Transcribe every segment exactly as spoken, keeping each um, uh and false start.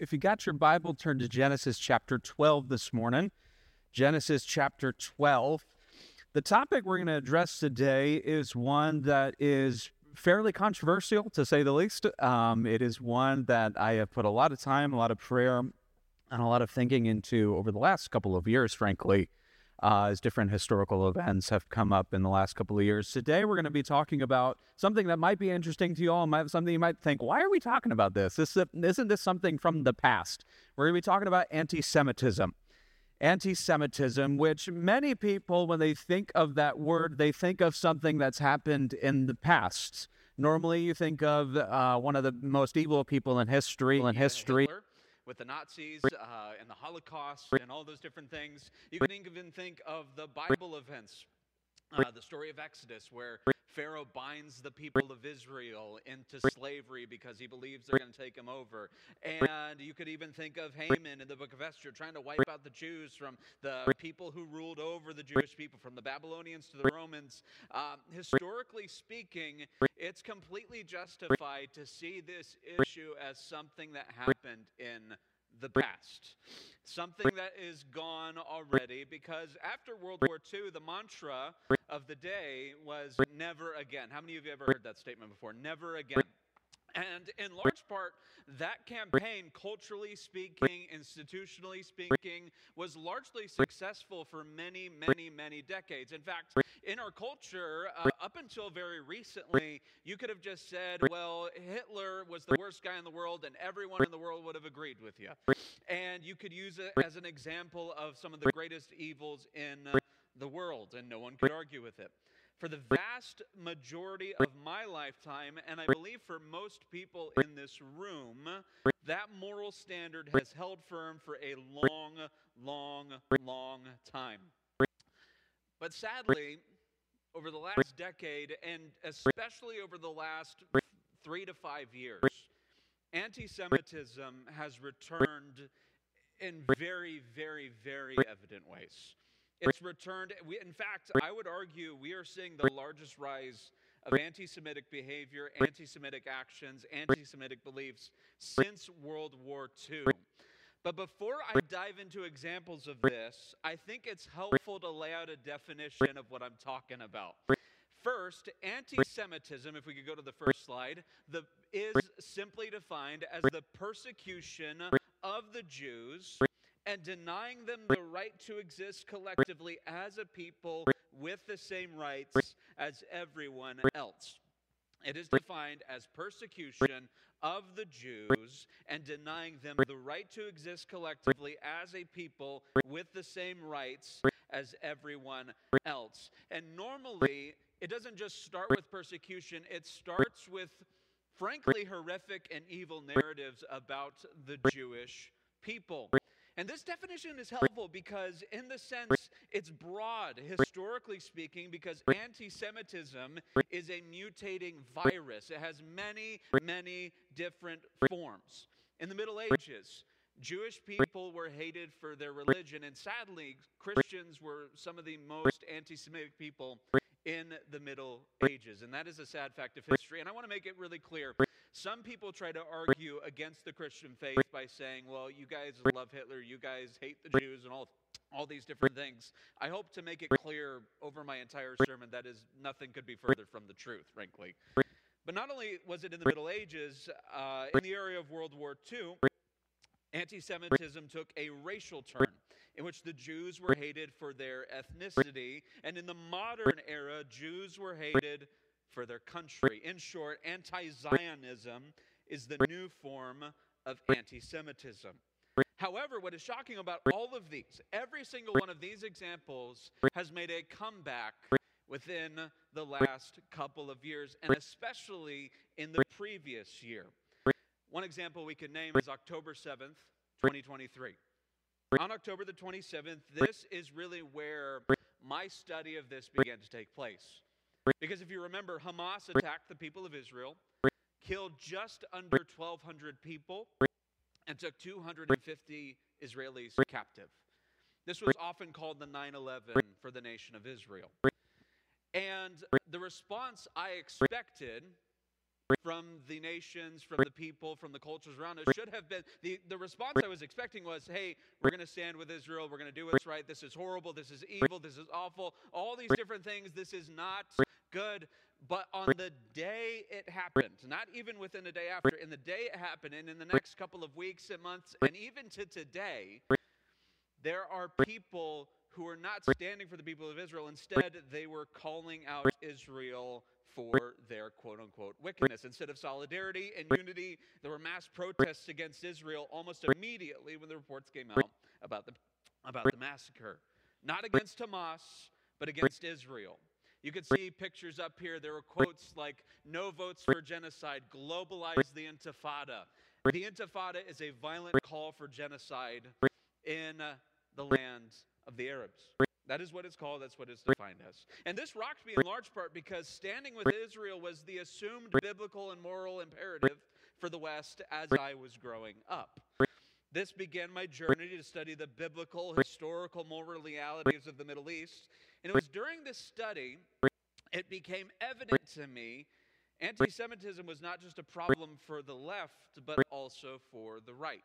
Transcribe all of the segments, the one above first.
If you got your Bible, turn to Genesis chapter twelve this morning. Genesis chapter twelve. The topic we're going to address today is one that is fairly controversial, to say the least. Um, it is one that I have put a lot of time, a lot of prayer, and a lot of thinking into over the last couple of years, frankly, uh, as different historical events have come up in the last couple of years. Today, we're going to be talking about something that might be interesting to you all, might, something you might think, why are we talking about this? this isn't this something from the past? We're going to be talking about anti-Semitism. Anti-Semitism, which many people, when they think of that word, they think of something that's happened in the past. Normally, you think of uh, one of the most evil people in history. In history. Hitler, with the Nazis uh, and the Holocaust and all those different things. You can even think of the Bible events, uh, the story of Exodus, where Pharaoh binds the people of Israel into slavery because he believes they're going to take him over. And you could even think of Haman in the book of Esther trying to wipe out the Jews from the people who ruled over the Jewish people, from the Babylonians to the Romans. Um, historically speaking, it's completely justified to see this issue as something that happened in the past. Something that is gone already, because after World War Two, the mantra of the day was never again. How many of you have ever heard that statement before? Never again. And in large part, that campaign, culturally speaking, institutionally speaking, was largely successful for many, many, many decades. In fact, in our culture, uh, up until very recently, you could have just said, well, Hitler was the worst guy in the world, and everyone in the world would have agreed with you. And you could use it as an example of some of the greatest evils in uh, the world, and no one could argue with it. For the vast majority of my lifetime, and I believe for most people in this room, that moral standard has held firm for a long, long, long time. But sadly, over the last decade, and especially over the last three to five years, anti-Semitism has returned in very, very, very evident ways. It's returned. We, in fact, I would argue we are seeing the largest rise of anti-Semitic behavior, anti-Semitic actions, anti-Semitic beliefs since World War Two. But before I dive into examples of this, I think it's helpful to lay out a definition of what I'm talking about. First, anti-Semitism, if we could go to the first slide, the, is simply defined as the persecution of the Jews and denying them the right to exist collectively as a people with the same rights as everyone else. It is defined as persecution of the Jews and denying them the right to exist collectively as a people with the same rights as everyone else. And normally, it doesn't just start with persecution, it starts with, frankly, horrific and evil narratives about the Jewish people. And this definition is helpful because, in the sense, it's broad, historically speaking, because anti-Semitism is a mutating virus. It has many, many different forms. In the Middle Ages, Jewish people were hated for their religion, and sadly, Christians were some of the most anti-Semitic people in the Middle Ages. And that is a sad fact of history. And I want to make it really clear. Some people try to argue against the Christian faith by saying, well, you guys love Hitler, you guys hate the Jews, and all, all these different things. I hope to make it clear over my entire sermon that is nothing could be further from the truth, frankly. But not only was it in the Middle Ages, uh, in the area of World War Two, anti-Semitism took a racial turn, in which the Jews were hated for their ethnicity, and in the modern era, Jews were hated for their country. In short, anti-Zionism is the new form of anti-Semitism. However, what is shocking about all of these, every single one of these examples has made a comeback within the last couple of years, and especially in the previous year. One example we could name is October seventh, twenty twenty-three. On October the twenty-seventh, this is really where my study of this began to take place. Because if you remember, Hamas attacked the people of Israel, killed just under twelve hundred people, and took two hundred fifty Israelis captive. This was often called the nine eleven for the nation of Israel. And the response I expected from the nations, from the people, from the cultures around us should have been, the, the response I was expecting was, hey, we're going to stand with Israel, we're going to do what's right, this is horrible, this is evil, this is awful, all these different things, this is not good. But on the day it happened, not even within a day after, in the day it happened, and in the next couple of weeks and months, and even to today, there are people who are not standing for the people of Israel. Instead, they were calling out Israel for their quote-unquote wickedness. Instead of solidarity and unity, there were mass protests against Israel almost immediately when the reports came out about the, about the massacre. Not against Hamas, but against Israel. You could see pictures up here. There were quotes like, no votes for genocide, globalize the Intifada. The Intifada is a violent call for genocide in uh, the land of the Arabs. That is what it's called. That's what it's defined as. And this rocked me in large part because standing with Israel was the assumed biblical and moral imperative for the West as I was growing up. This began my journey to study the biblical, historical, moral realities of the Middle East. And it was during this study, it became evident to me, anti-Semitism was not just a problem for the left, but also for the right.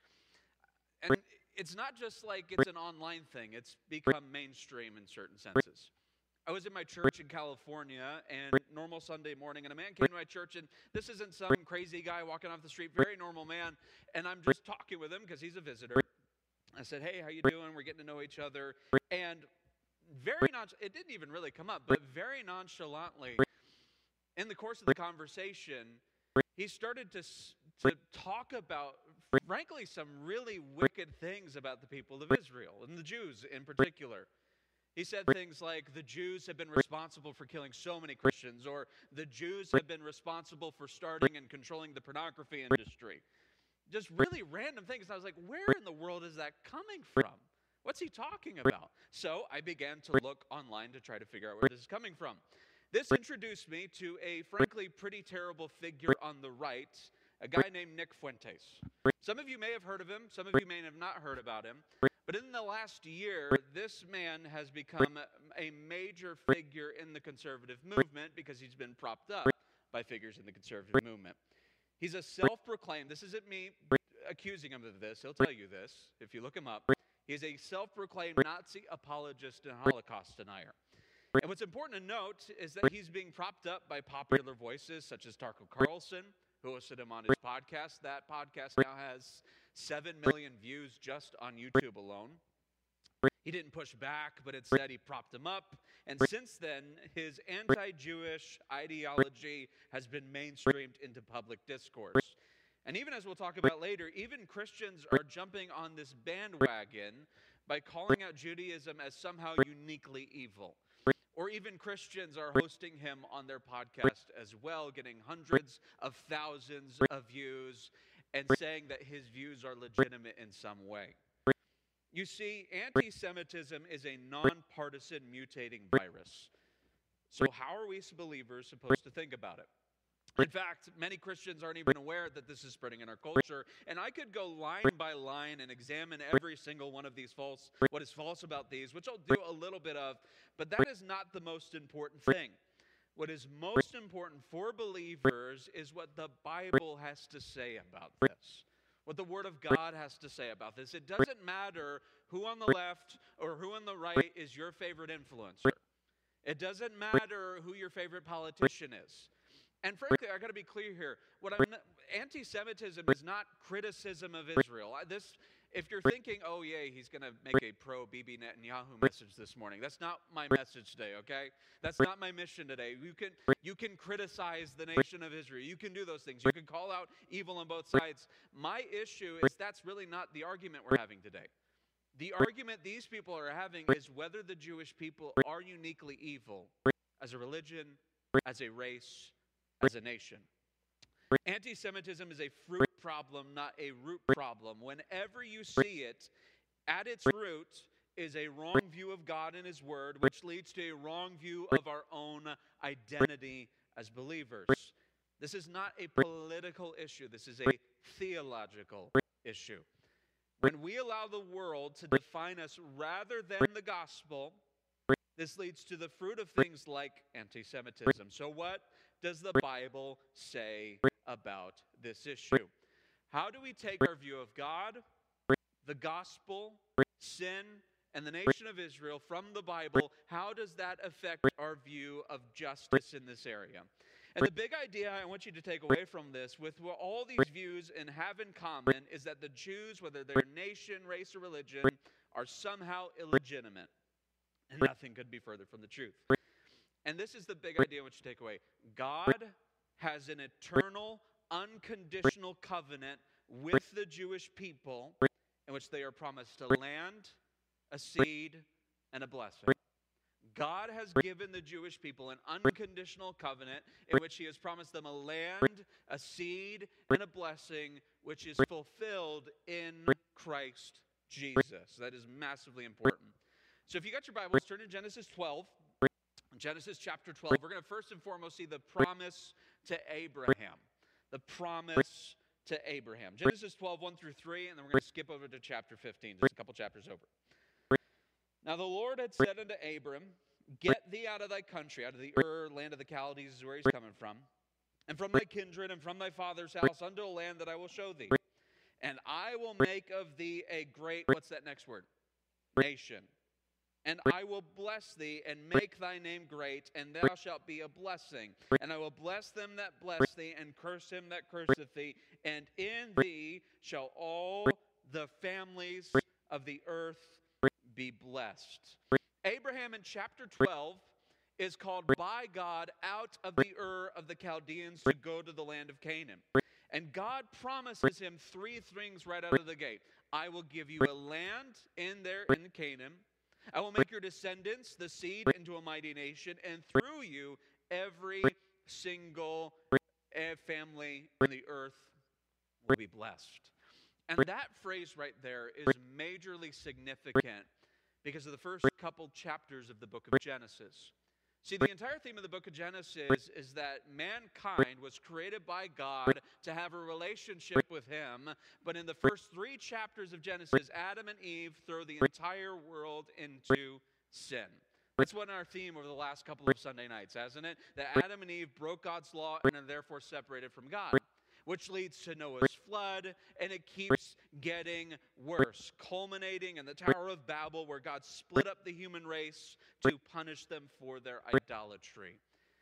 And it's not just like it's an online thing. It's become mainstream in certain senses. I was in my church in California, and normal Sunday morning, and a man came to my church, and this isn't some crazy guy walking off the street, very normal man, and I'm just talking with him because he's a visitor. I said, hey, how you doing? We're getting to know each other. And very non- it didn't even really come up, but very nonchalantly, in the course of the conversation, he started to, to talk about, frankly, some really wicked things about the people of Israel, and the Jews in particular. He said things like, the Jews have been responsible for killing so many Christians, or the Jews have been responsible for starting and controlling the pornography industry. Just really random things. And I was like, where in the world is that coming from? What's he talking about? So I began to look online to try to figure out where this is coming from. This introduced me to a, frankly, pretty terrible figure on the right, a guy named Nick Fuentes. Some of you may have heard of him. Some of you may have not heard about him. But in the last year, this man has become a major figure in the conservative movement because he's been propped up by figures in the conservative movement. He's a self-proclaimed, this isn't me accusing him of this, he'll tell you this if you look him up. He's a self-proclaimed Nazi apologist and Holocaust denier. And what's important to note is that he's being propped up by popular voices such as Tucker Carlson, who hosted him on his podcast. That podcast now has seven million views just on YouTube alone. He didn't push back, but instead he propped him up. And since then, his anti-Jewish ideology has been mainstreamed into public discourse. And even as we'll talk about later, even Christians are jumping on this bandwagon by calling out Judaism as somehow uniquely evil. Or even Christians are hosting him on their podcast as well, getting hundreds of thousands of views and saying that his views are legitimate in some way. You see, anti-Semitism is a nonpartisan mutating virus. So how are we as believers supposed to think about it? In fact, many Christians aren't even aware that this is spreading in our culture. And I could go line by line and examine every single one of these false, what is false about these, which I'll do a little bit of, but that is not the most important thing. What is most important for believers is what the Bible has to say about this, what the Word of God has to say about this. It doesn't matter who on the left or who on the right is your favorite influencer. It doesn't matter who your favorite politician is. And frankly, I got to be clear here. What I'm not, anti-Semitism is not criticism of Israel. I, this, if you're thinking, oh yeah, he's going to make a pro-Bibi Netanyahu message this morning, that's not my message today. Okay, that's not my mission today. You can you can criticize the nation of Israel. You can do those things. You can call out evil on both sides. My issue is that's really not the argument we're having today. The argument these people are having is whether the Jewish people are uniquely evil as a religion, as a race, as a nation. Anti-Semitism is a fruit problem, not a root problem. Whenever you see it, at its root is a wrong view of God and His Word, which leads to a wrong view of our own identity as believers. This is not a political issue. This is a theological issue. When we allow the world to define us rather than the gospel, this leads to the fruit of things like anti-Semitism. So what does the Bible say about this issue? How do we take our view of God, the gospel, sin, and the nation of Israel from the Bible? How does that affect our view of justice in this area? And the big idea I want you to take away from this, with what all these views and have in common, is that the Jews, whether they're nation, race, or religion, are somehow illegitimate. And nothing could be further from the truth. And this is the big idea I want you to take away. God has an eternal, unconditional covenant with the Jewish people in which they are promised a land, a seed, and a blessing. God has given the Jewish people an unconditional covenant in which he has promised them a land, a seed, and a blessing, which is fulfilled in Christ Jesus. That is massively important. So if you got your Bibles, turn to Genesis twelve. Genesis chapter twelve. We're going to first and foremost see the promise to Abraham. The promise to Abraham. Genesis twelve, one through three, and then we're going to skip over to chapter fifteen, just a couple chapters over. Now the Lord had said unto Abram, get thee out of thy country, out of the Ur, land of the Chaldees is where he's coming from, and from thy kindred and from thy father's house unto a land that I will show thee. And I will make of thee a great, what's that next word? Nation. And I will bless thee and make thy name great, and thou shalt be a blessing. And I will bless them that bless thee, and curse him that curseth thee. And in thee shall all the families of the earth be blessed. Abraham in chapter twelve is called by God out of the Ur of the Chaldeans to go to the land of Canaan. And God promises him three things right out of the gate. I will give you a land in there in Canaan. I will make your descendants, the seed, into a mighty nation, and through you every single family in the earth will be blessed. And that phrase right there is majorly significant because of the first couple chapters of the book of Genesis. See, the entire theme of the book of Genesis is that mankind was created by God to have a relationship with him, but in the first three chapters of Genesis, Adam and Eve throw the entire world into sin. That's been our theme over the last couple of Sunday nights, hasn't it? That Adam and Eve broke God's law and are therefore separated from God, which leads to Noah's flood, and it keeps getting worse, culminating in the Tower of Babel, where God split up the human race to punish them for their idolatry.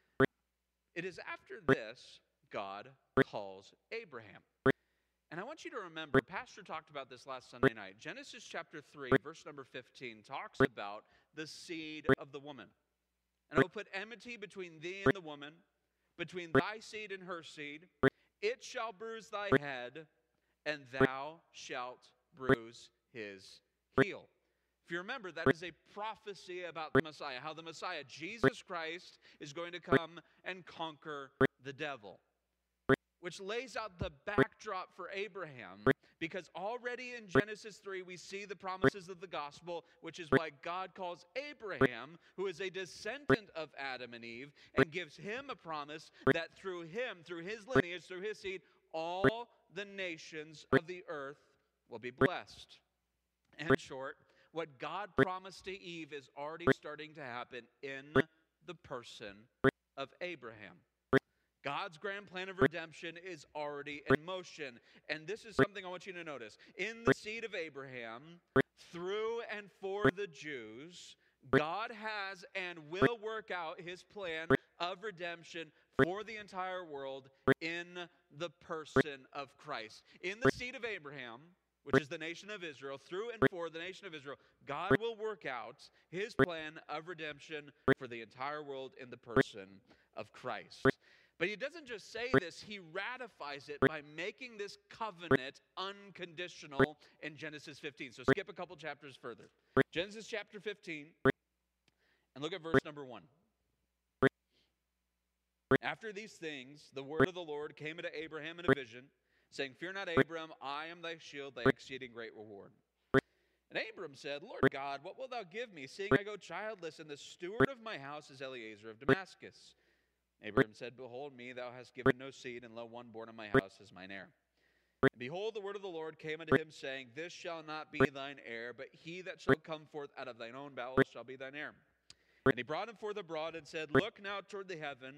It is after this God calls Abraham. And I want you to remember, Pastor talked about this last Sunday night. Genesis chapter three, verse number fifteen, talks about the seed of the woman. And I will put enmity between thee and the woman, between thy seed and her seed. It shall bruise thy head, and thou shalt bruise his heel. If you remember, that is a prophecy about the Messiah, how the Messiah, Jesus Christ, is going to come and conquer the devil, which lays out the backdrop for Abraham, because already in Genesis three, we see the promises of the gospel, which is why God calls Abraham, who is a descendant of Adam and Eve, and gives him a promise that through him, through his lineage, through his seed, all the nations of the earth will be blessed. In short, what God promised to Eve is already starting to happen in the person of Abraham. God's grand plan of redemption is already in motion. And this is something I want you to notice. In the seed of Abraham, through and for the Jews, God has and will work out his plan of redemption for the entire world in the person of Christ. In the seed of Abraham, which is the nation of Israel, through and for the nation of Israel, God will work out his plan of redemption for the entire world in the person of Christ. But he doesn't just say this, he ratifies it by making this covenant unconditional in Genesis fifteen. So skip a couple chapters further. Genesis chapter fifteen, and look at verse number one. After these things, the word of the Lord came unto Abraham in a vision, saying, Fear not, Abram, I am thy shield, thy exceeding great reward. And Abram said, Lord God, what wilt thou give me, seeing I go childless, and the steward of my house is Eliezer of Damascus? Abraham said, Behold me, thou hast given no seed, and lo, one born in my house is mine heir. And behold, the word of the Lord came unto him, saying, This shall not be thine heir, but he that shall come forth out of thine own bowels shall be thine heir. And he brought him forth abroad, and said, Look now toward the heaven,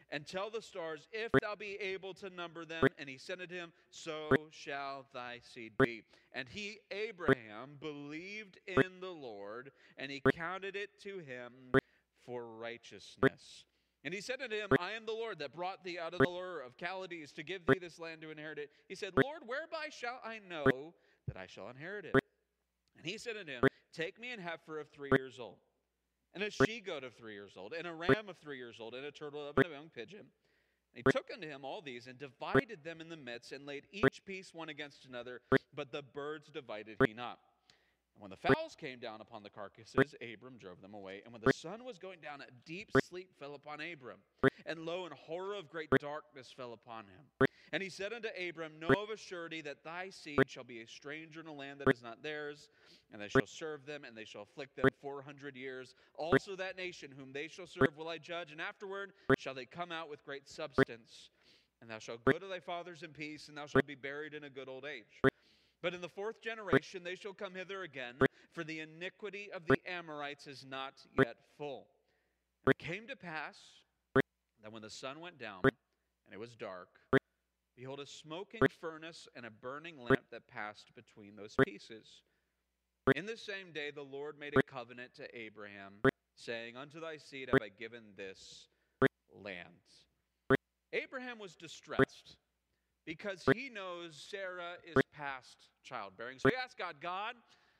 and tell the stars, if thou be able to number them. And he said unto him, so shall thy seed be. And he, Abraham, believed in the Lord, and he counted it to him for righteousness. And he said unto him, I am the Lord that brought thee out of the Ur of Chaldees to give thee this land to inherit it. He said, Lord, whereby shall I know that I shall inherit it? And he said unto him, take me an heifer of three years old, and a she-goat of three years old, and a ram of three years old, and a turtle of a young pigeon. And he took unto him all these, and divided them in the midst, and laid each piece one against another, but the birds divided he not. And when the fowls came down upon the carcasses, Abram drove them away. And when the sun was going down, a deep sleep fell upon Abram. And lo, an horror of great darkness fell upon him. And he said unto Abram, know of a surety that thy seed shall be a stranger in a land that is not theirs, and they shall serve them, and they shall afflict them four hundred years. Also that nation whom they shall serve will I judge, and afterward shall they come out with great substance. And thou shalt go to thy fathers in peace, and thou shalt be buried in a good old age. But in the fourth generation they shall come hither again, for the iniquity of the Amorites is not yet full. And it came to pass that when the sun went down, and it was dark, behold, a smoking furnace and a burning lamp that passed between those pieces. In the same day the Lord made a covenant to Abraham, saying, unto thy seed have I given this land. Abraham was distressed, because he knows Sarah is past childbearing. So he asked God, God,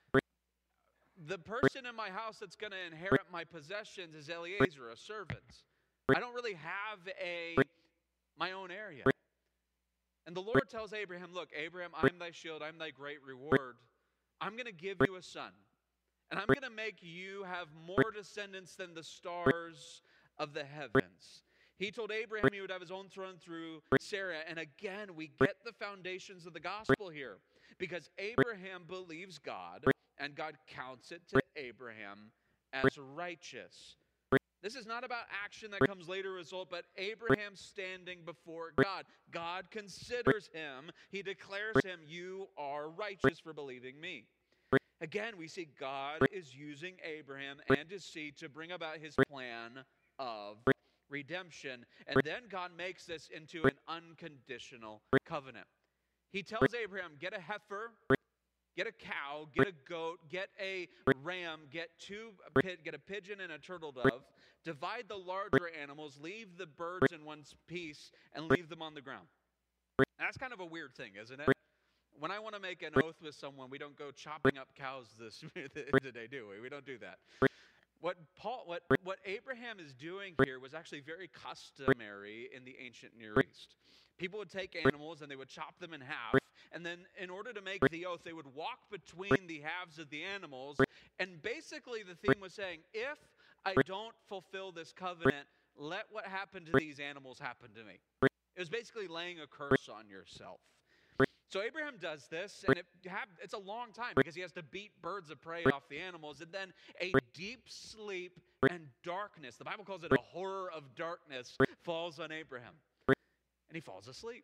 the person in my house that's going to inherit my possessions is Eliezer, a servant. I don't really have a my own area. And the Lord tells Abraham, look, Abraham, I'm thy shield, I'm thy great reward. I'm going to give you a son. And I'm going to make you have more descendants than the stars of the heavens. He told Abraham he would have his own throne through Sarah. And again, we get the foundations of the gospel here. Because Abraham believes God, and God counts it to Abraham as righteous. This is not about action that comes later result, but Abraham standing before God. God considers him. He declares him, you are righteous for believing me. Again, we see God is using Abraham and his seed to bring about his plan of redemption. And then God makes this into an unconditional covenant. He tells Abraham, get a heifer, get a cow, get a goat, get a ram, get two, get a pigeon and a turtle dove, divide the larger animals, leave the birds in one piece, and leave them on the ground. That's kind of a weird thing, isn't it? When I want to make an oath with someone, we don't go chopping up cows this today, do we? We don't do that. What Paul, what, what Abraham is doing here was actually very customary in the ancient Near East. People would take animals and they would chop them in half, and then in order to make the oath, they would walk between the halves of the animals, and basically the theme was saying, if I don't fulfill this covenant, let what happened to these animals happen to me. It was basically laying a curse on yourself. So Abraham does this, and it have, it's a long time because he has to beat birds of prey off the animals, and then a deep sleep and darkness, the Bible calls it a horror of darkness, falls on Abraham. And he falls asleep.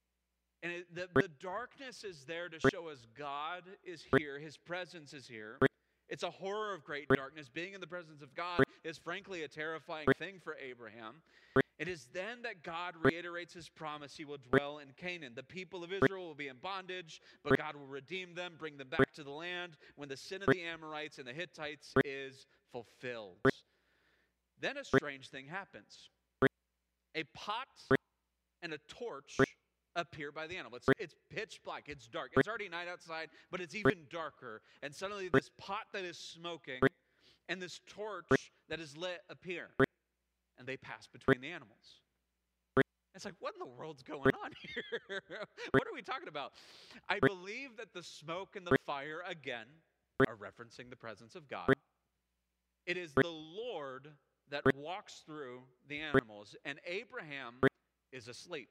And it, the, the darkness is there to show us God is here, his presence is here. It's a horror of great darkness. Being in the presence of God is frankly a terrifying thing for Abraham. It is then that God reiterates his promise he will dwell in Canaan. The people of Israel will be in bondage, but God will redeem them, bring them back to the land when the sin of the Amorites and the Hittites is fulfilled. Then a strange thing happens. A pot and a torch appear by the animal. It's, it's pitch black. It's dark. It's already night outside, but it's even darker. And suddenly this pot that is smoking and this torch that is lit appear. And they pass between the animals. It's like, what in the world's going on here? What are we talking about? I believe that the smoke and the fire, again, are referencing the presence of God. It is the Lord that walks through the animals, and Abraham is asleep.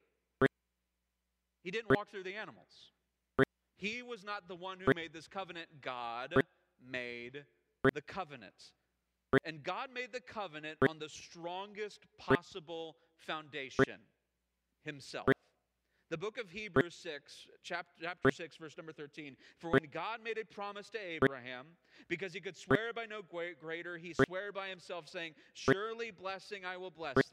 He didn't walk through the animals. He was not the one who made this covenant. God made the covenant. And God made the covenant on the strongest possible foundation, himself. The book of Hebrews six, chapter, chapter six, verse number thirteen. For when God made a promise to Abraham, because he could swear by no greater, he swore by himself, saying, surely blessing I will bless thee,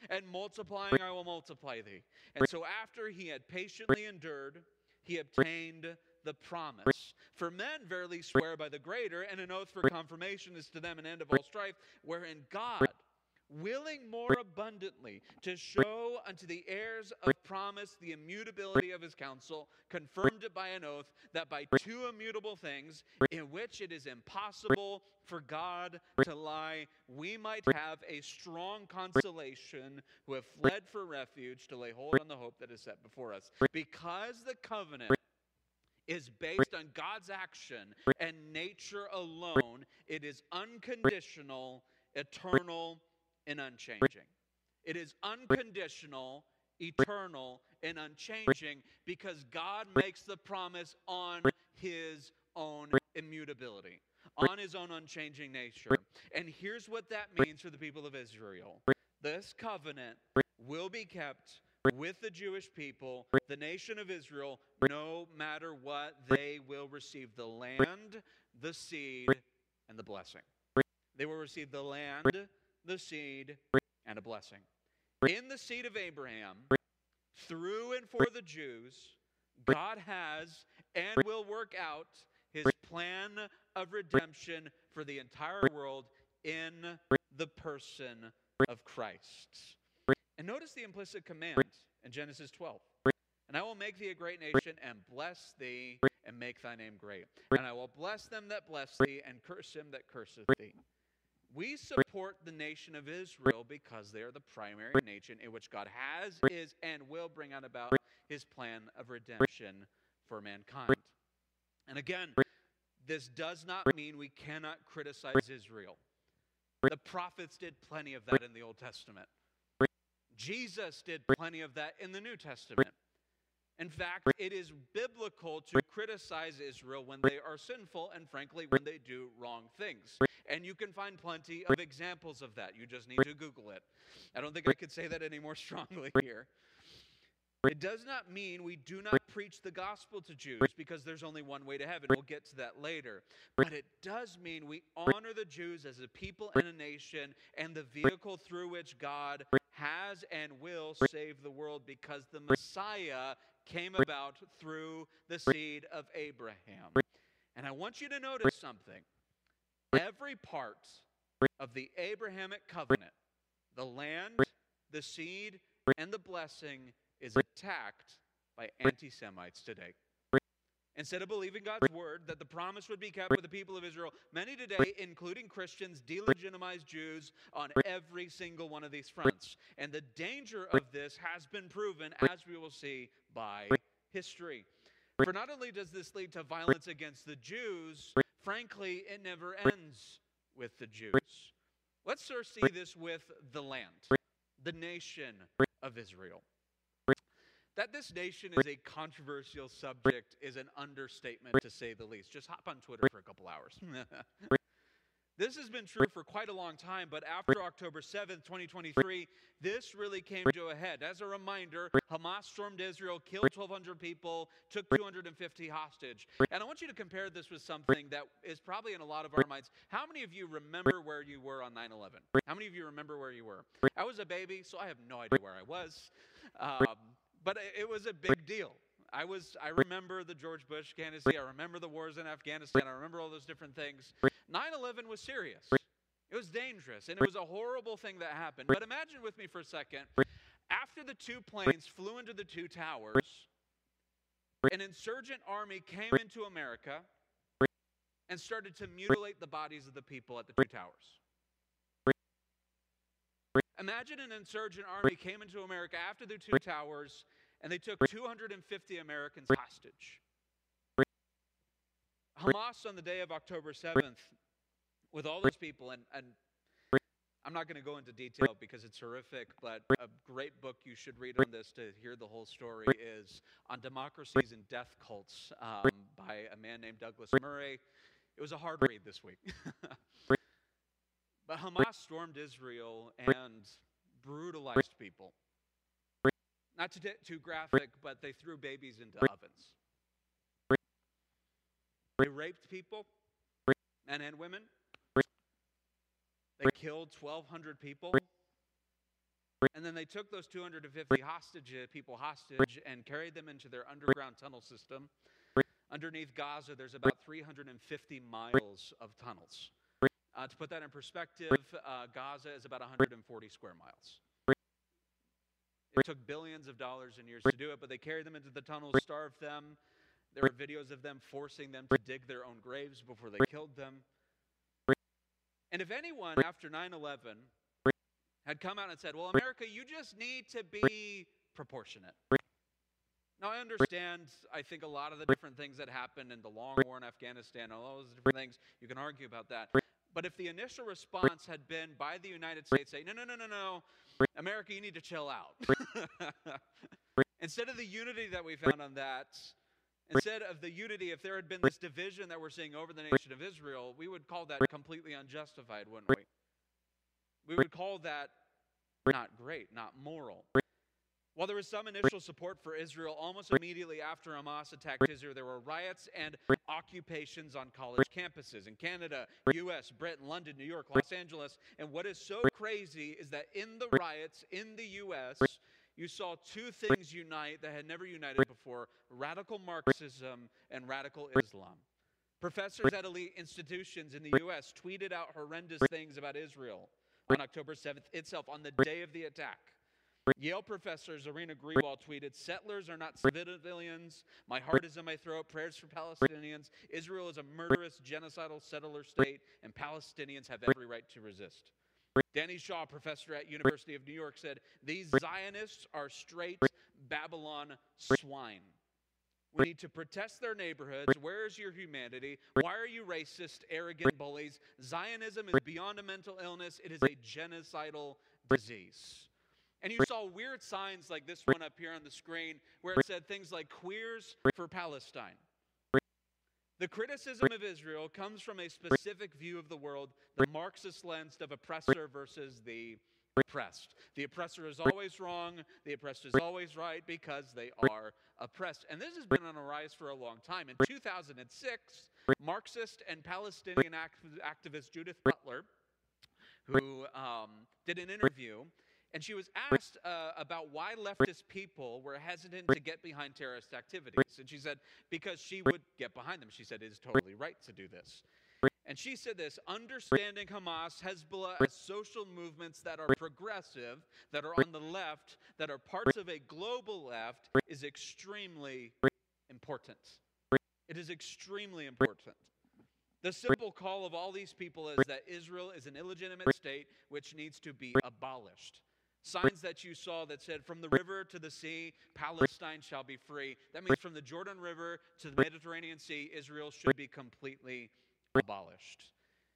and multiplying I will multiply thee. And so after he had patiently endured, he obtained the promise. For men verily swear by the greater, and an oath for confirmation is to them an end of all strife, wherein God, willing more abundantly to show unto the heirs of promise the immutability of his counsel, confirmed it by an oath, that by two immutable things, in which it is impossible for God to lie, we might have a strong consolation who have fled for refuge to lay hold on the hope that is set before us. Because the covenant is based on God's action and nature alone, it is unconditional, eternal, and unchanging. It is unconditional, eternal, and unchanging because God makes the promise on his own immutability, on his own unchanging nature. And here's what that means for the people of Israel. This covenant will be kept with the Jewish people, the nation of Israel, no matter what. They will receive the land, the seed, and the blessing. They will receive the land, the seed, and a blessing. In the seed of Abraham, through and for the Jews, God has and will work out his plan of redemption for the entire world in the person of Christ. And notice the implicit command in Genesis twelve. And I will make thee a great nation, and bless thee, and make thy name great. And I will bless them that bless thee, and curse him that curseth thee. We support the nation of Israel because they are the primary nation in which God has, is, and will bring on about his plan of redemption for mankind. And again, this does not mean we cannot criticize Israel. The prophets did plenty of that in the Old Testament. Jesus did plenty of that in the New Testament. In fact, it is biblical to criticize Israel when they are sinful and, frankly, when they do wrong things. And you can find plenty of examples of that. You just need to Google it. I don't think I could say that any more strongly here. It does not mean we do not preach the gospel to Jews because there's only one way to heaven. We'll get to that later. But it does mean we honor the Jews as a people and a nation and the vehicle through which God has and will save the world because the Messiah came about through the seed of Abraham. And I want you to notice something. Every part of the Abrahamic covenant, the land, the seed, and the blessing is attacked by anti-Semites today. Instead of believing God's word that the promise would be kept with the people of Israel, many today, including Christians, delegitimize Jews on every single one of these fronts. And the danger of this has been proven, as we will see, by history. For not only does this lead to violence against the Jews, frankly, it never ends with the Jews. Let's first see this with the land, the nation of Israel. That this nation is a controversial subject is an understatement, to say the least. Just hop on Twitter for a couple hours. This has been true for quite a long time, but after October seventh, twenty twenty-three, this really came to a head. As a reminder, Hamas stormed Israel, killed twelve hundred people, took two hundred fifty hostage. And I want you to compare this with something that is probably in a lot of our minds. How many of you remember where you were on nine eleven? How many of you remember where you were? I was a baby, so I have no idea where I was. Um, but it was a big deal. I was. I remember the George Bush candidacy. I remember the wars in Afghanistan. I remember all those different things. nine eleven was serious. It was dangerous, and it was a horrible thing that happened. But imagine with me for a second, after the two planes flew into the two towers, an insurgent army came into America and started to mutilate the bodies of the people at the two towers. Imagine an insurgent army came into America after the two towers, and they took two hundred fifty Americans hostage. Hamas on the day of October seventh, with all those people, and, and I'm not going to go into detail because it's horrific, but a great book you should read on this to hear the whole story is On Democracies and Death Cults um, by a man named Douglas Murray. It was a hard read this week. But Hamas stormed Israel and brutalized people. Not too, too graphic, but they threw babies into ovens. They raped people, men and women. They killed twelve hundred people. And then they took those two hundred fifty hostage, people hostage and carried them into their underground tunnel system. Underneath Gaza, there's about three hundred fifty miles of tunnels. Uh, to put that in perspective, uh, Gaza is about one hundred forty square miles. It took billions of dollars and years to do it, but they carried them into the tunnels, starved them. There were videos of them forcing them to dig their own graves before they killed them. And if anyone after nine eleven had come out and said, well, America, you just need to be proportionate. Now, I understand, I think a lot of the different things that happened in the long war in Afghanistan, all those different things, you can argue about that. But if the initial response had been by the United States saying, no, no, no, no, no, America, you need to chill out. Instead of the unity that we found on that, instead of the unity, if there had been this division that we're seeing over the nation of Israel, we would call that completely unjustified, wouldn't we? We would call that not great, not moral. While there was some initial support for Israel, almost immediately after Hamas attacked Israel, there were riots and occupations on college campuses in Canada, U S, Britain, London, New York, Los Angeles. And what is so crazy is that in the riots in the U S, you saw two things unite that had never united before: radical Marxism and radical Islam. Professors at elite institutions in the U S tweeted out horrendous things about Israel on October seventh itself, on the day of the attack. Yale professor Zarina Grewal tweeted, "Settlers are not civilians. My heart is in my throat. Prayers for Palestinians. Israel is a murderous, genocidal settler state, and Palestinians have every right to resist." Danny Shaw, professor at University of New York, said, "These Zionists are straight Babylon swine. We need to protest their neighborhoods. Where is your humanity? Why are you racist, arrogant bullies? Zionism is beyond a mental illness. It is a genocidal disease." And you saw weird signs like this one up here on the screen where it said things like "Queers for Palestine." The criticism of Israel comes from a specific view of the world, the Marxist lens of oppressor versus the oppressed. The oppressor is always wrong, the oppressed is always right because they are oppressed. And this has been on a rise for a long time. In two thousand six, Marxist and Palestinian act- activist Judith Butler, who um, did an interview, and she was asked uh, about why leftist people were hesitant to get behind terrorist activities. And she said, because she would get behind them. She said, it is totally right to do this. And she said this: understanding Hamas, Hezbollah as social movements that are progressive, that are on the left, that are parts of a global left, is extremely important. It is extremely important. The simple call of all these people is that Israel is an illegitimate state which needs to be abolished. Signs that you saw that said, "From the river to the sea, Palestine shall be free." That means from the Jordan River to the Mediterranean Sea, Israel should be completely abolished.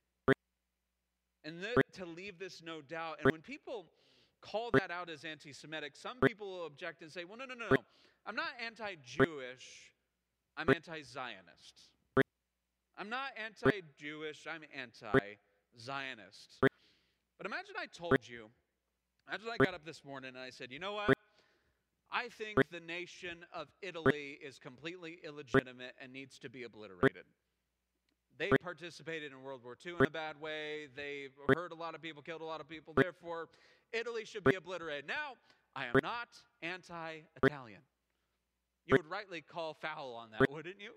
And th- to leave this no doubt, and when people call that out as anti-Semitic, some people will object and say, well, no, no, no, no. I'm not anti-Jewish, I'm anti-Zionist. I'm not anti-Jewish, I'm anti-Zionist. But imagine I told you, imagine I got up this morning and I said, you know what? I think the nation of Italy is completely illegitimate and needs to be obliterated. They participated in World War Two in a bad way. They hurt a lot of people, killed a lot of people. Therefore, Italy should be obliterated. Now, I am not anti-Italian. You would rightly call foul on that, wouldn't you?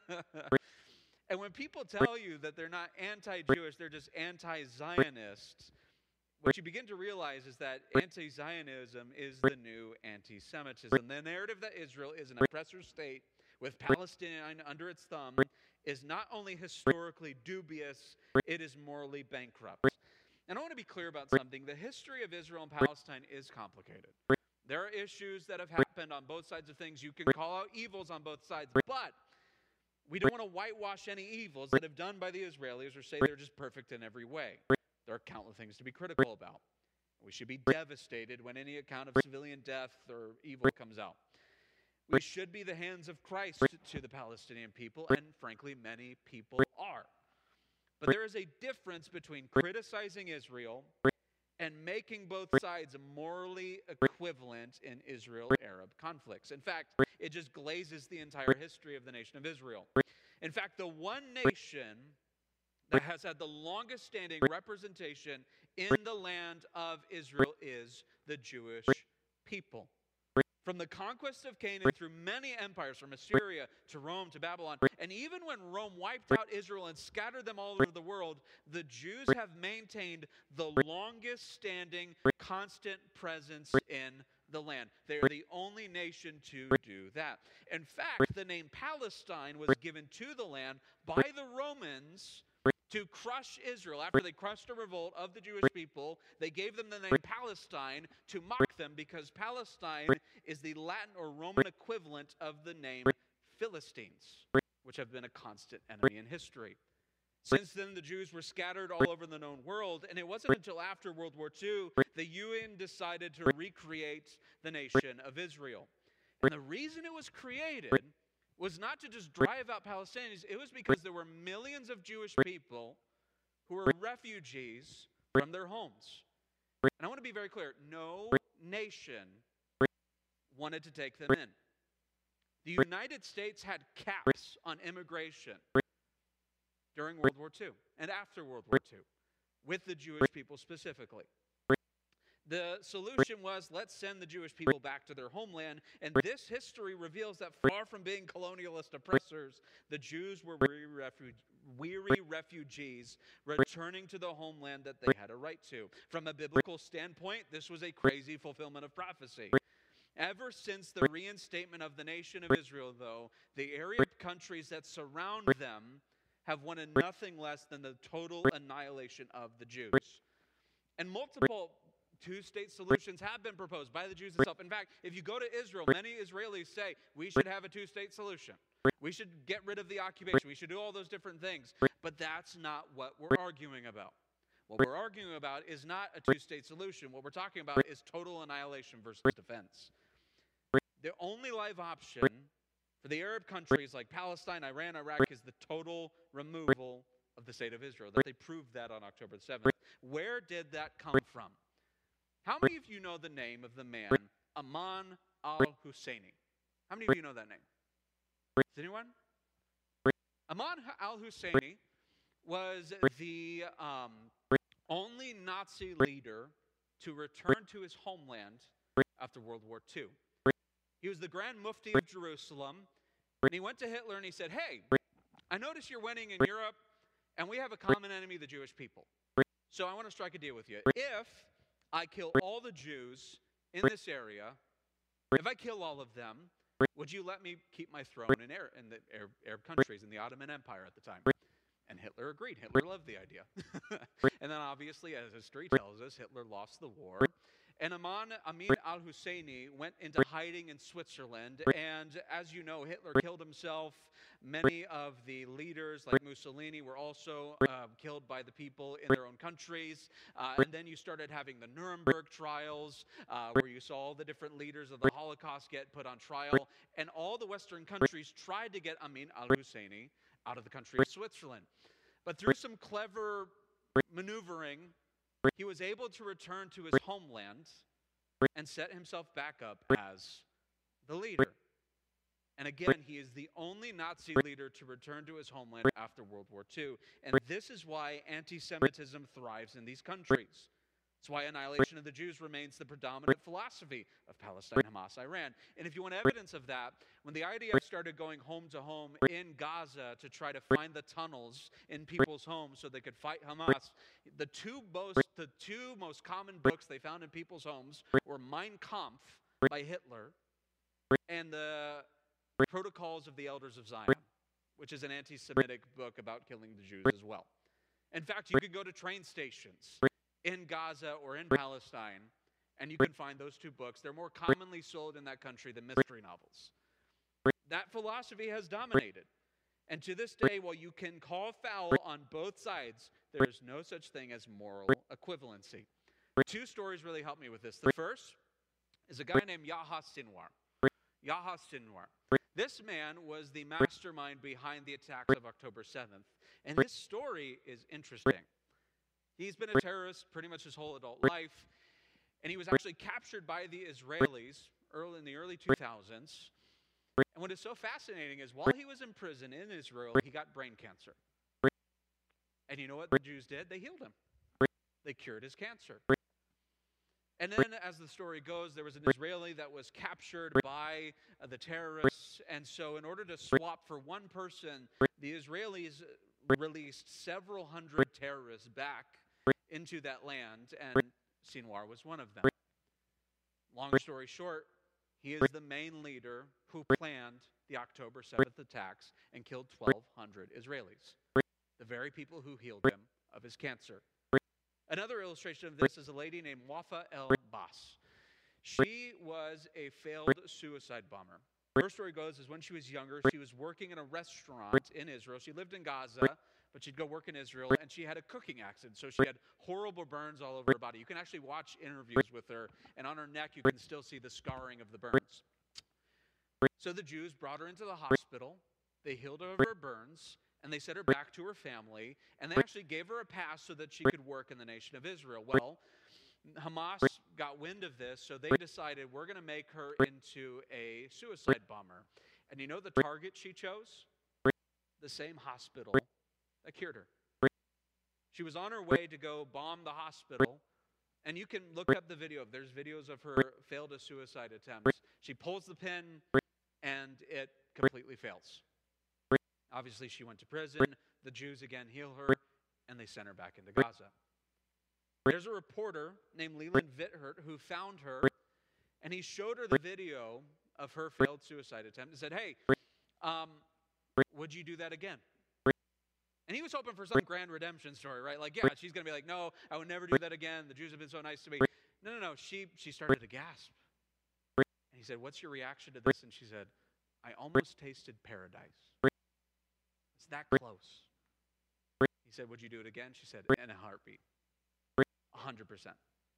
And when people tell you that they're not anti-Jewish, they're just anti-Zionist, what you begin to realize is that anti-Zionism is the new anti-Semitism. The narrative that Israel is an oppressor state with Palestine under its thumb is not only historically dubious, it is morally bankrupt. And I want to be clear about something. The history of Israel and Palestine is complicated. There are issues that have happened on both sides of things. You can call out evils on both sides, but we don't want to whitewash any evils that have done by the Israelis or say they're just perfect in every way. There are countless things to be critical about. We should be devastated when any account of civilian death or evil comes out. We should be the hands of Christ to the Palestinian people, and frankly, many people are. But there is a difference between criticizing Israel and making both sides morally equivalent in Israel-Arab conflicts. In fact, it just glazes the entire history of the nation of Israel. In fact, the one nation that has had the longest standing representation in the land of Israel is the Jewish people. From the conquest of Canaan through many empires, from Assyria to Rome to Babylon, and even when Rome wiped out Israel and scattered them all over the world, the Jews have maintained the longest standing, constant presence in the land. They are the only nation to do that. In fact, the name Palestine was given to the land by the Romans to crush Israel. After they crushed a revolt of the Jewish people, they gave them the name Palestine to mock them, because Palestine is the Latin or Roman equivalent of the name Philistines, which have been a constant enemy in history. Since then, the Jews were scattered all over the known world, and it wasn't until after World War Two the U N decided to recreate the nation of Israel. And the reason it was created was not to just drive out Palestinians. It was because there were millions of Jewish people who were refugees from their homes. And I want to be very clear, no nation wanted to take them in. The United States had caps on immigration during World War Two and after World War Two, with the Jewish people specifically. The solution was, let's send the Jewish people back to their homeland. And this history reveals that far from being colonialist oppressors, the Jews were weary, refu- weary refugees returning to the homeland that they had a right to. From a biblical standpoint, this was a crazy fulfillment of prophecy. Ever since the reinstatement of the nation of Israel, though, the Arab countries that surround them have wanted nothing less than the total annihilation of the Jews. And multiple two-state solutions have been proposed by the Jews themselves. In fact, if you go to Israel, many Israelis say we should have a two-state solution. We should get rid of the occupation. We should do all those different things. But that's not what we're arguing about. What we're arguing about is not a two-state solution. What we're talking about is total annihilation versus defense. The only live option for the Arab countries like Palestine, Iran, Iraq is the total removal of the state of Israel. They proved that on October seventh. Where did that come from? How many of you know the name of the man, Ayman al-Husseini? How many of you know that name? Does anyone? Ayman al-Husseini was the um, only Nazi leader to return to his homeland after World War Two. He was the Grand Mufti of Jerusalem, and he went to Hitler and he said, hey, I notice you're winning in Europe, and we have a common enemy, the Jewish people. So I want to strike a deal with you. If I kill all the Jews in this area, if I kill all of them, would you let me keep my throne in, Arab, in the Arab, Arab countries, in the Ottoman Empire at the time? And Hitler agreed. Hitler loved the idea. And then obviously, as history tells us, Hitler lost the war. And Ayman, Amin al-Husseini went into hiding in Switzerland. And as you know, Hitler killed himself. Many of the leaders, like Mussolini, were also uh, killed by the people in their own countries. Uh, and then you started having the Nuremberg trials, uh, where you saw all the different leaders of the Holocaust get put on trial. And all the Western countries tried to get Amin al-Husseini out of the country of Switzerland. But through some clever maneuvering, he was able to return to his homeland and set himself back up as the leader. And again, he is the only Nazi leader to return to his homeland after World War Two. And this is why anti-Semitism thrives in these countries. It's why annihilation of the Jews remains the predominant philosophy of Palestine, Hamas, Iran. And if you want evidence of that, when the I D F started going home to home in Gaza to try to find the tunnels in people's homes so they could fight Hamas, the two most, the two most common books they found in people's homes were Mein Kampf by Hitler and the Protocols of the Elders of Zion, which is an anti-Semitic book about killing the Jews as well. In fact, you could go to train stations in Gaza or in Palestine, and you can find those two books. They're more commonly sold in that country than mystery novels. That philosophy has dominated. And to this day, while you can call foul on both sides, there is no such thing as moral equivalency. Two stories really help me with this. The first is a guy named Yahya Sinwar. Yahya Sinwar. This man was the mastermind behind the attacks of October seventh. And this story is interesting. He's been a terrorist pretty much his whole adult life, and he was actually captured by the Israelis early in the early two thousands. And what is so fascinating is while he was in prison in Israel, he got brain cancer. And you know what the Jews did? They healed him. They cured his cancer. And then, as the story goes, there was an Israeli that was captured by uh, the terrorists. And so, in order to swap for one person, the Israelis released several hundred terrorists back into that land, and Sinwar was one of them. Long story short, he is the main leader who planned the October seventh attacks and killed twelve hundred Israelis, the very people who healed him of his cancer. Another illustration of this is a lady named Wafa El-Bas. She was a failed suicide bomber. Her story goes is when she was younger, she was working in a restaurant in Israel. She lived in Gaza, but she'd go work in Israel, and she had a cooking accident. So she had horrible burns all over her body. You can actually watch interviews with her, and on her neck you can still see the scarring of the burns. So the Jews brought her into the hospital. They healed her of her burns, and they sent her back to her family, and they actually gave her a pass so that she could work in the nation of Israel. Well, Hamas got wind of this, so they decided we're going to make her into a suicide bomber. And you know the target she chose? The same hospital that cured her. She was on her way to go bomb the hospital, and you can look up the video. There's videos of her failed a suicide attempt. She pulls the pin, and it completely fails. Obviously, she went to prison. The Jews again heal her, and they sent her back into Gaza. There's a reporter named Leland Vithert who found her, and he showed her the video of her failed suicide attempt and said, hey, um, would you do that again? And he was hoping for some grand redemption story, right? Like, yeah, she's going to be like, no, I would never do that again. The Jews have been so nice to me. No, no, no. She, she started to gasp. And he said, what's your reaction to this? And she said, I almost tasted paradise. It's that close. He said, would you do it again? She said, in a heartbeat. one hundred percent.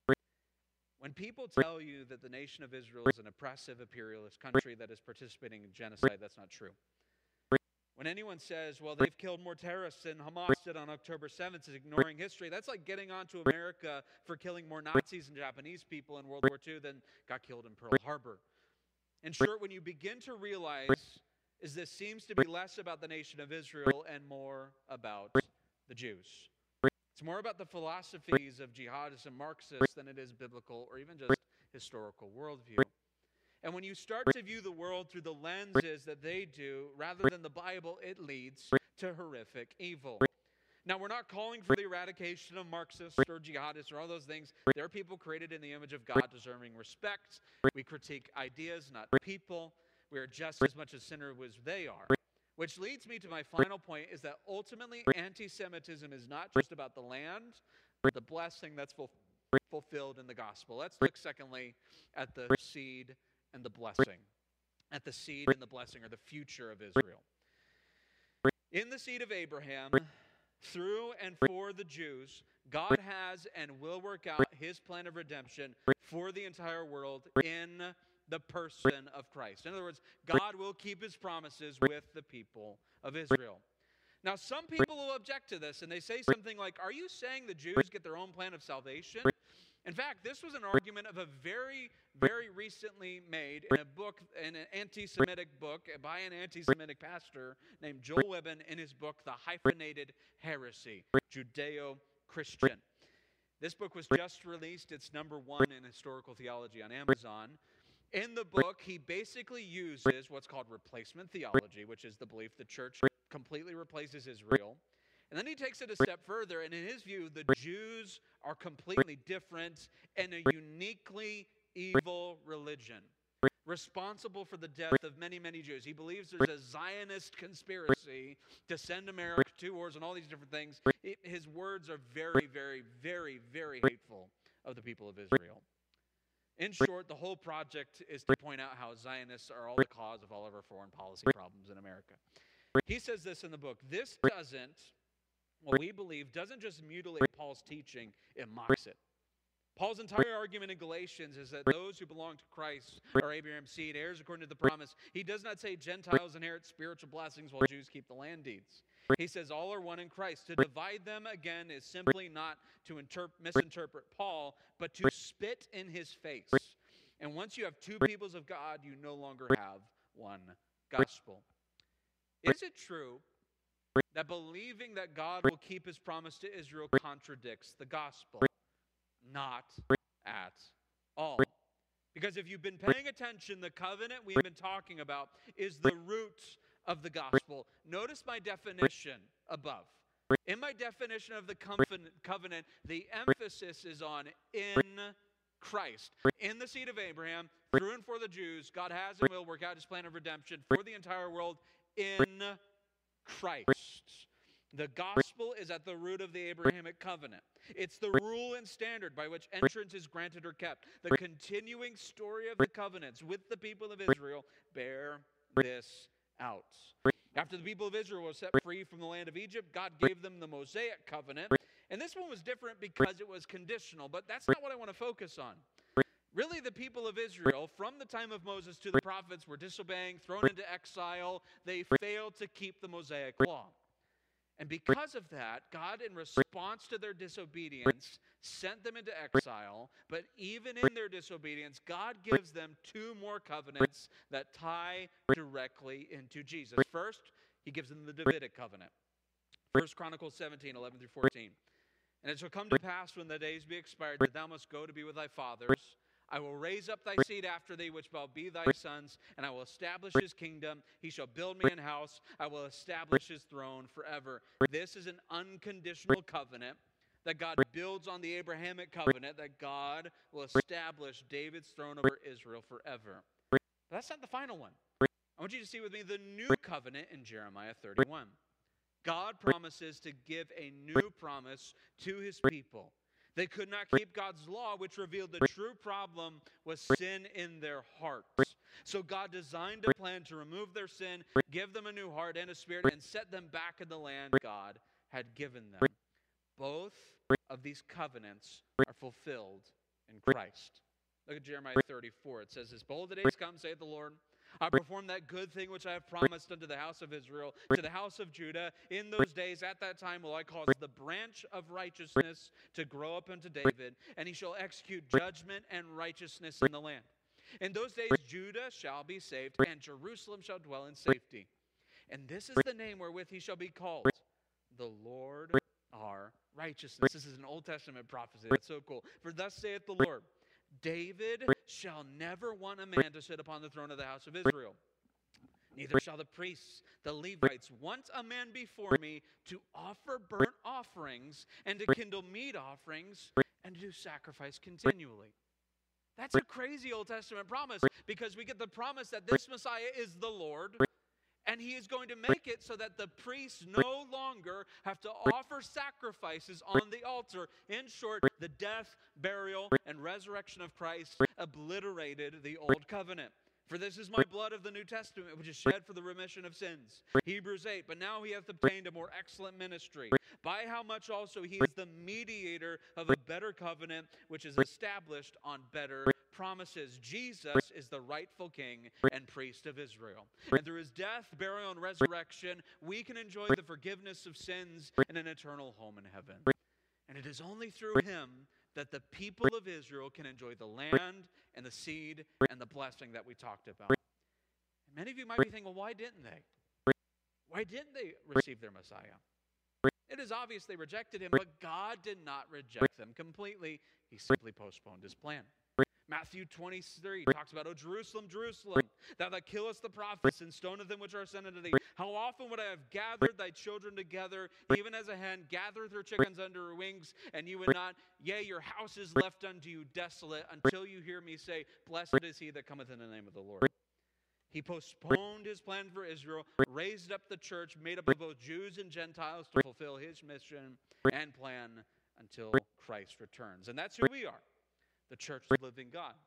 When people tell you that the nation of Israel is an oppressive imperialist country that is participating in genocide, that's not true. When anyone says, well, they've killed more terrorists than Hamas did on October seventh, is ignoring history. That's like getting onto America for killing more Nazis and Japanese people in World War Two than got killed in Pearl Harbor. In short, when you begin to realize is this seems to be less about the nation of Israel and more about the Jews. It's more about the philosophies of jihadists and Marxists than it is biblical or even just historical worldview. And when you start to view the world through the lenses that they do, rather than the Bible, it leads to horrific evil. Now, we're not calling for the eradication of Marxists or jihadists or all those things. They're people created in the image of God, deserving respect. We critique ideas, not people. We are just as much a sinner as they are. Which leads me to my final point, is that ultimately anti-Semitism is not just about the land, but the blessing that's ful- fulfilled in the gospel. Let's look secondly at the seed and the blessing. At the seed and the blessing, or the future of Israel. In the seed of Abraham, through and for the Jews, God has and will work out his plan of redemption for the entire world in the person of Christ. In other words, God will keep his promises with the people of Israel. Now, some people will object to this, and they say something like, are you saying the Jews get their own plan of salvation? In fact, this was an argument of a very, very recently made in a book, in an anti-Semitic book by an anti-Semitic pastor named Joel Webben in his book, The Hyphenated Heresy, Judeo-Christian. This book was just released. It's number one in historical theology on Amazon. In the book, he basically uses what's called replacement theology, which is the belief the church completely replaces Israel. And then he takes it a step further, and in his view, the Jews are completely different and a uniquely evil religion, responsible for the death of many, many Jews. He believes there's a Zionist conspiracy to send America to wars and all these different things. It, his words are very, very, very, very hateful of the people of Israel. In short, the whole project is to point out how Zionists are all the cause of all of our foreign policy problems in America. He says this in the book. This doesn't, what we believe, doesn't just mutilate Paul's teaching, it mocks it. Paul's entire argument in Galatians is that those who belong to Christ are Abraham's seed, heirs according to the promise. He does not say Gentiles inherit spiritual blessings while Jews keep the land deeds. He says all are one in Christ. To divide them, again, is simply not to interp- misinterpret Paul, but to spit in his face. And once you have two peoples of God, you no longer have one gospel. Is it true that believing that God will keep his promise to Israel contradicts the gospel. Not at all. Because if you've been paying attention, the covenant we've been talking about is the root of the gospel. Notice my definition above. In my definition of the covenant, the emphasis is on in Christ. In the seed of Abraham, through and for the Jews, God has and will work out his plan of redemption for the entire world in Christ. The gospel is at the root of the Abrahamic covenant. It's the rule and standard by which entrance is granted or kept. The continuing story of the covenants with the people of Israel bear this out. After the people of Israel were set free from the land of Egypt, God gave them the Mosaic covenant. And this one was different because it was conditional, but that's not what I want to focus on. Really, the people of Israel, from the time of Moses to the prophets, were disobeying, thrown into exile. They failed to keep the Mosaic law. And because of that, God, in response to their disobedience, sent them into exile. But even in their disobedience, God gives them two more covenants that tie directly into Jesus. First, he gives them the Davidic covenant. First Chronicles seventeen, eleven through fourteen. And it shall come to pass when the days be expired that thou must go to be with thy fathers. I will raise up thy seed after thee, which shall be thy sons, and I will establish his kingdom. He shall build me an house. I will establish his throne forever. This is an unconditional covenant that God builds on the Abrahamic covenant, that God will establish David's throne over Israel forever. But that's not the final one. I want you to see with me the new covenant in Jeremiah thirty-one. God promises to give a new promise to his people. They could not keep God's law, which revealed the true problem was sin in their hearts. So God designed a plan to remove their sin, give them a new heart and a spirit, and set them back in the land God had given them. Both of these covenants are fulfilled in Christ. Look at Jeremiah thirty-four. It says, "As behold, the days come, saith the Lord, I perform that good thing which I have promised unto the house of Israel, to the house of Judah. In those days, at that time, will I cause the branch of righteousness to grow up unto David, and he shall execute judgment and righteousness in the land. In those days, Judah shall be saved, and Jerusalem shall dwell in safety. And this is the name wherewith he shall be called, the Lord our righteousness." This is an Old Testament prophecy. That's so cool. "For thus saith the Lord, David shall never want a man to sit upon the throne of the house of Israel. Neither shall the priests, the Levites, want a man before me to offer burnt offerings and to kindle meat offerings and to do sacrifice continually." That's a crazy Old Testament promise, because we get the promise that this Messiah is the Lord, and he is going to make it so that the priests no longer have to offer sacrifices on the altar. In short, the death, burial, and resurrection of Christ obliterated the old covenant. "For this is my blood of the New Testament, which is shed for the remission of sins." Hebrews eight, "But now he hath obtained a more excellent ministry, by how much also he is the mediator of a better covenant, which is established on better promises." Jesus is the rightful king and priest of Israel. And through his death, burial, and resurrection, we can enjoy the forgiveness of sins and an eternal home in heaven. And it is only through him that the people of Israel can enjoy the land and the seed and the blessing that we talked about. And many of you might be thinking, well, why didn't they? Why didn't they receive their Messiah? It is obvious they rejected him, but God did not reject them completely. He simply postponed his plan. Matthew twenty-three talks about, "O Jerusalem, Jerusalem, thou that killest the prophets and stonest them which are sent unto thee, how often would I have gathered thy children together, even as a hen gathereth her chickens under her wings, and you would not? Yea, your house is left unto you desolate, until you hear me say, Blessed is he that cometh in the name of the Lord." He postponed his plan for Israel, raised up the church made up of both Jews and Gentiles to fulfill his mission and plan until Christ returns. And that's who we are. The church of the living God.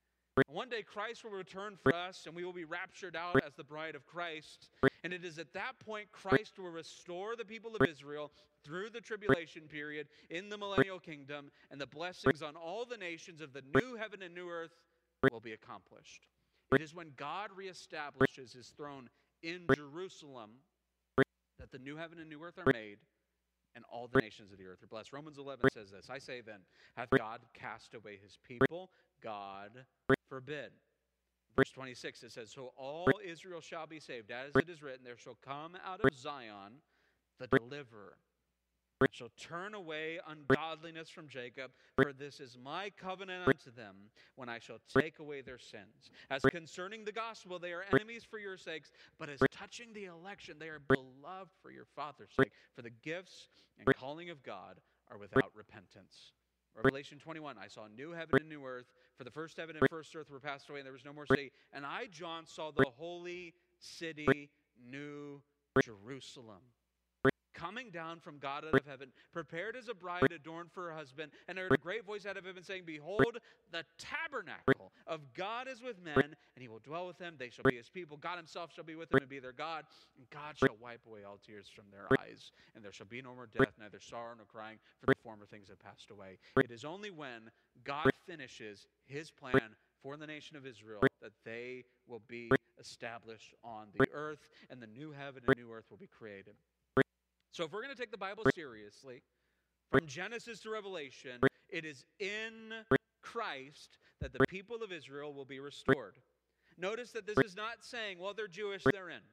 One day Christ will return for us, and we will be raptured out as the bride of Christ. And it is at that point Christ will restore the people of Israel through the tribulation period in the millennial kingdom, and the blessings on all the nations of the new heaven and new earth will be accomplished. It is when God reestablishes his throne in Jerusalem that the new heaven and new earth are made, and all the nations of the earth are blessed. Romans eleven says this, "I say then, hath God cast away his people? God forbid." Verse twenty-six, it says, "So all Israel shall be saved, as it is written, there shall come out of Zion the deliverer. I shall turn away ungodliness from Jacob, for this is my covenant unto them, when I shall take away their sins. As concerning the gospel, they are enemies for your sakes, but as touching the election, they are beloved for your Father's sake. For the gifts and calling of God are without repentance. Revelation twenty-one, I saw a new heaven and new earth, for the first heaven and first earth were passed away, and there was no more sea. And I, John, saw the holy city, New Jerusalem, coming down from God out of heaven, prepared as a bride adorned for her husband. And I heard a great voice out of heaven saying, Behold, the tabernacle of God is with men, and he will dwell with them. They shall be his people. God himself shall be with them and be their God. And God shall wipe away all tears from their eyes. And there shall be no more death, neither sorrow nor crying, for the former things have passed away. It is only when God finishes his plan for the nation of Israel that they will be established on the earth, and the new heaven and new earth will be created. So if we're going to take the Bible seriously, from Genesis to Revelation, it is in Christ that the people of Israel will be restored. Notice that this is not saying, well, they're Jewish, they're in.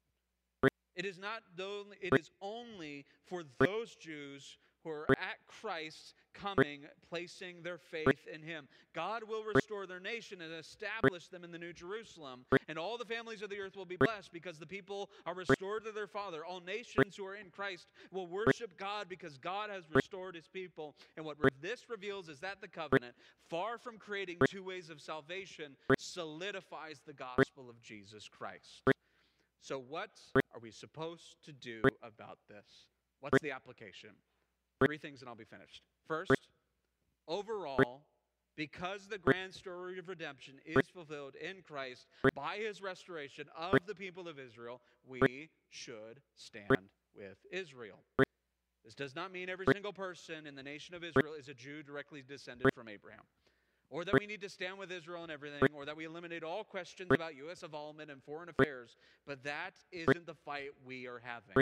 It is not the, it is only for those Jews who are at Christ's coming, placing their faith in him. God will restore their nation and establish them in the New Jerusalem, and all the families of the earth will be blessed because the people are restored to their Father. All nations who are in Christ will worship God because God has restored his people. And what this reveals is that the covenant, far from creating two ways of salvation, solidifies the gospel of Jesus Christ. So what are we supposed to do about this? What's the application? Three things and I'll be finished. First, overall, because the grand story of redemption is fulfilled in Christ by his restoration of the people of Israel, we should stand with Israel. This does not mean every single person in the nation of Israel is a Jew directly descended from Abraham, or that we need to stand with Israel and everything, or that we eliminate all questions about U S involvement in foreign affairs, but that isn't the fight we are having.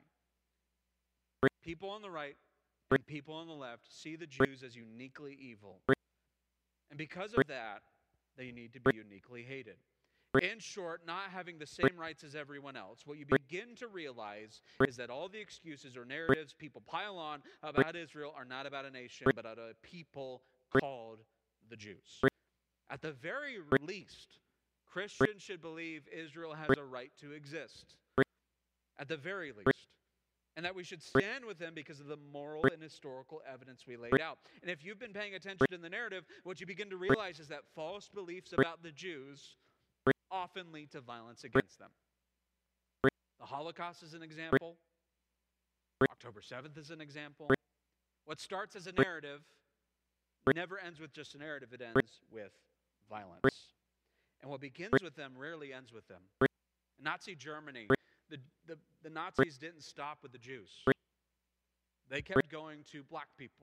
People on the right and people on the left see the Jews as uniquely evil. And because of that, they need to be uniquely hated. In short, not having the same rights as everyone else. What you begin to realize is that all the excuses or narratives people pile on about Israel are not about a nation, but about a people called the Jews. At the very least, Christians should believe Israel has a right to exist. At the very least. And that we should stand with them because of the moral and historical evidence we laid out. And if you've been paying attention to the narrative, what you begin to realize is that false beliefs about the Jews often lead to violence against them. The Holocaust is an example. October seventh is an example. What starts as a narrative never ends with just a narrative. It ends with violence. And what begins with them rarely ends with them. In Nazi Germany, The, the, the Nazis didn't stop with the Jews. They kept going to black people,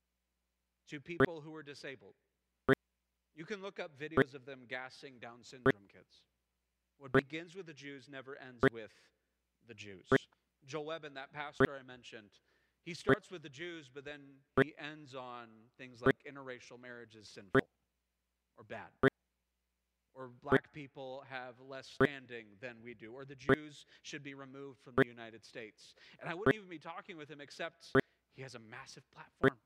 to people who were disabled. You can look up videos of them gassing Down syndrome kids. What begins with the Jews never ends with the Jews. Joel Eben, that pastor I mentioned, he starts with the Jews, but then he ends on things like interracial marriage is sinful or bad. Or black people have less standing than we do, or the Jews should be removed from the United States. And I wouldn't even be talking with him except he has a massive platform.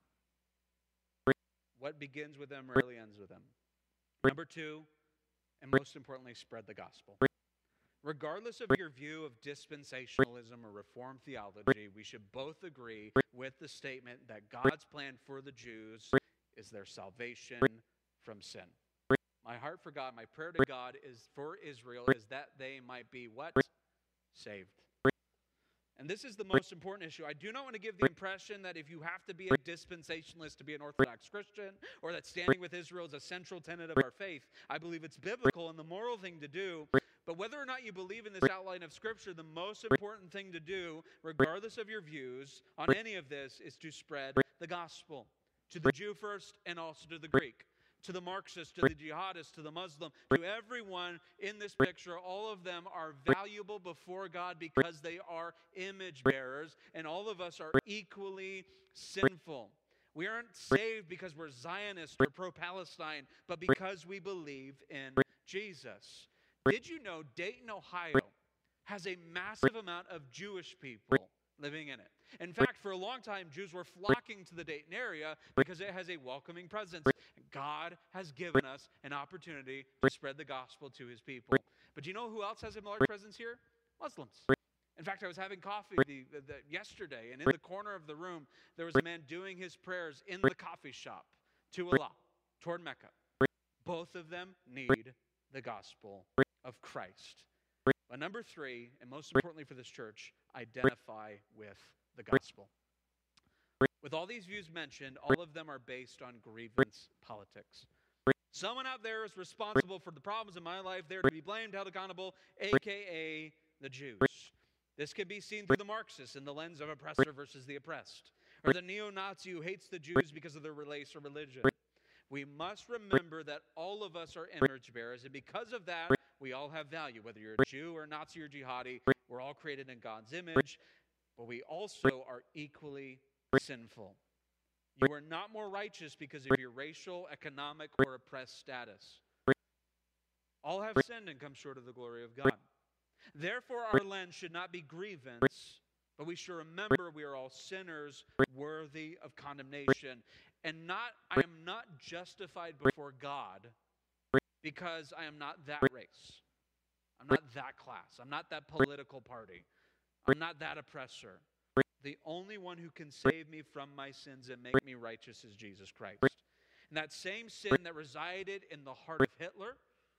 What begins with them rarely ends with them. Number two, and most importantly, spread the gospel. Regardless of your view of dispensationalism or Reformed theology, we should both agree with the statement that God's plan for the Jews is their salvation from sin. My heart for God, my prayer to God is for Israel is that they might be what? Saved. And this is the most important issue. I do not want to give the impression that if you have to be a dispensationalist to be an Orthodox Christian, or that standing with Israel is a central tenet of our faith. I believe it's biblical and the moral thing to do. But whether or not you believe in this outline of Scripture, the most important thing to do, regardless of your views on any of this, is to spread the gospel. To the Jew first and also to the Greek. To the Marxist, to the jihadist, to the Muslim, to everyone in this picture, all of them are valuable before God because they are image bearers, and all of us are equally sinful. We aren't saved because we're Zionist or pro-Palestine, but because we believe in Jesus. Did you know Dayton, Ohio has a massive amount of Jewish people living in it. In fact, for a long time, Jews were flocking to the Dayton area because it has a welcoming presence. God has given us an opportunity to spread the gospel to his people. But do you know who else has a large presence here? Muslims. In fact, I was having coffee the, the, the, yesterday, and in the corner of the room, there was a man doing his prayers in the coffee shop to Allah, toward Mecca. Both of them need the gospel of Christ. But number three, and most importantly for this church, identify with the gospel. With all these views mentioned, all of them are based on grievance politics. Someone out there is responsible for the problems in my life. They're to be blamed, held accountable, a k a the Jews. This can be seen through the Marxists in the lens of oppressor versus the oppressed, or the neo-Nazi who hates the Jews because of their race or religion. We must remember that all of us are image bearers, and because of that, we all have value. Whether you're a Jew or Nazi or jihadi, we're all created in God's image, but we also are equally sinful. You are not more righteous because of your racial, economic, or oppressed status. All have sinned and come short of the glory of God. Therefore, our lens should not be grievance, but we should remember we are all sinners worthy of condemnation. And not, I am not justified before God because I am not that race. I'm not that class. I'm not that political party. I'm not that oppressor. The only one who can save me from my sins and make me righteous is Jesus Christ. And that same sin that resided in the heart of Hitler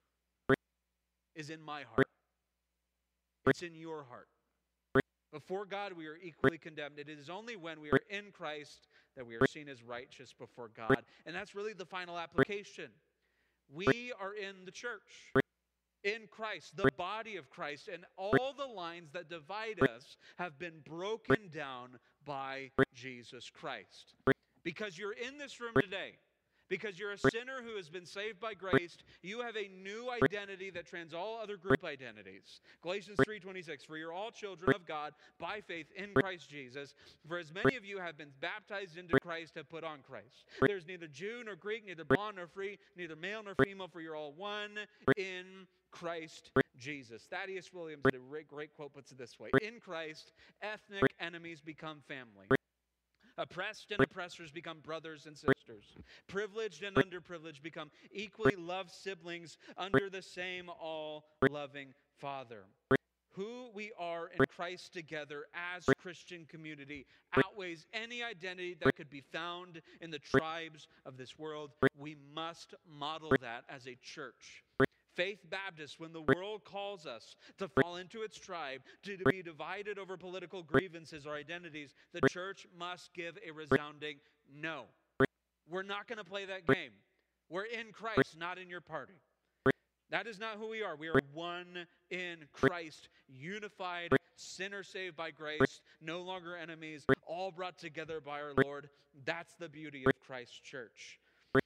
is in my heart. It's in your heart. Before God, we are equally condemned. It is only when we are in Christ that we are seen as righteous before God. And that's really the final application. We are in the church, in Christ, the body of Christ, and all the lines that divide us have been broken down by Jesus Christ. Because you're in this room today, because you're a sinner who has been saved by grace, you have a new identity that trans all other group identities. Galatians three twenty-six, for you're all children of God by faith in Christ Jesus. For as many of you have been baptized into Christ, have put on Christ. There's neither Jew nor Greek, neither bond nor free, neither male nor female, for you're all one in Christ Jesus. Thaddeus Williams, a great, great quote, puts it this way. In Christ, ethnic enemies become family. Oppressed and oppressors become brothers and sisters. Privileged and underprivileged become equally loved siblings under the same all-loving Father. Who we are in Christ together as a Christian community outweighs any identity that could be found in the tribes of this world. We must model that as a church. Faith Baptist, when the world calls us to fall into its tribe, to be divided over political grievances or identities, the church must give a resounding no. We're not going to play that game. We're in Christ, not in your party. That is not who we are. We are one in Christ, unified, sinners saved by grace, no longer enemies, all brought together by our Lord. That's the beauty of Christ's church.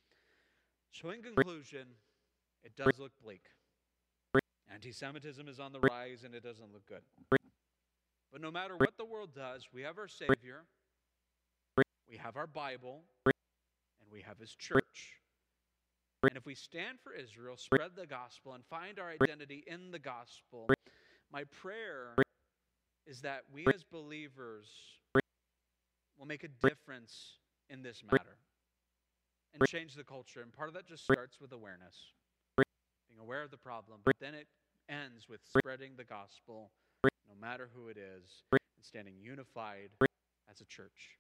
So in conclusion, it does look bleak. Anti-Semitism is on the rise, and it doesn't look good. But no matter what the world does, we have our Savior, we have our Bible, and we have His church. And if we stand for Israel, spread the gospel, and find our identity in the gospel, my prayer is that we as believers will make a difference in this matter and change the culture. And part of that just starts with awareness. Being aware of the problem, but then it ends with spreading the gospel, no matter who it is, and standing unified as a church.